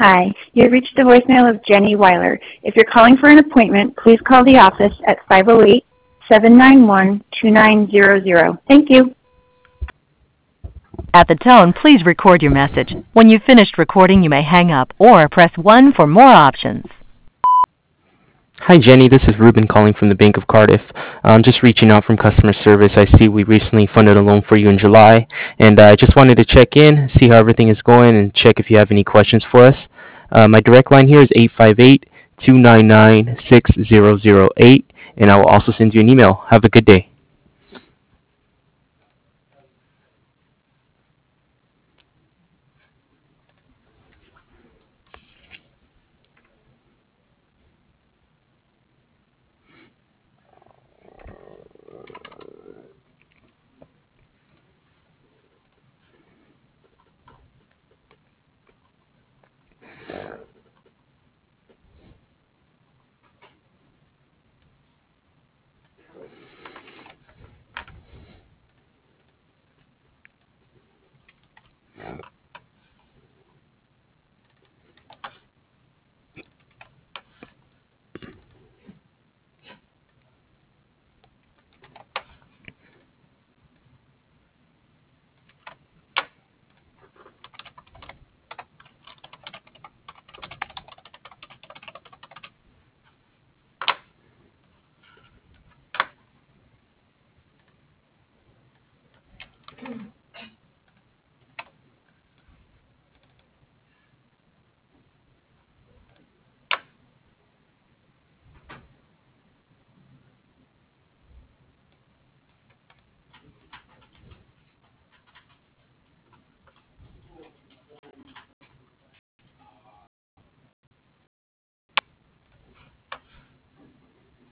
Hi, you have reached the voicemail of Jenny Weiler. If you're calling for an appointment, please call the office at 508-791-2900. Thank you. At the tone, please record your message. When you've finished recording, you may hang up or press 1 for more options. Hi Jenny, this is Ruben calling from the Bank of Cardiff. I'm just reaching out from customer service. I see we recently funded a loan for you in July, and I just wanted to check in, see how everything is going, and check if you have any questions for us. My direct line here is 858-299-6008, and I will also send you an email. Have a good day.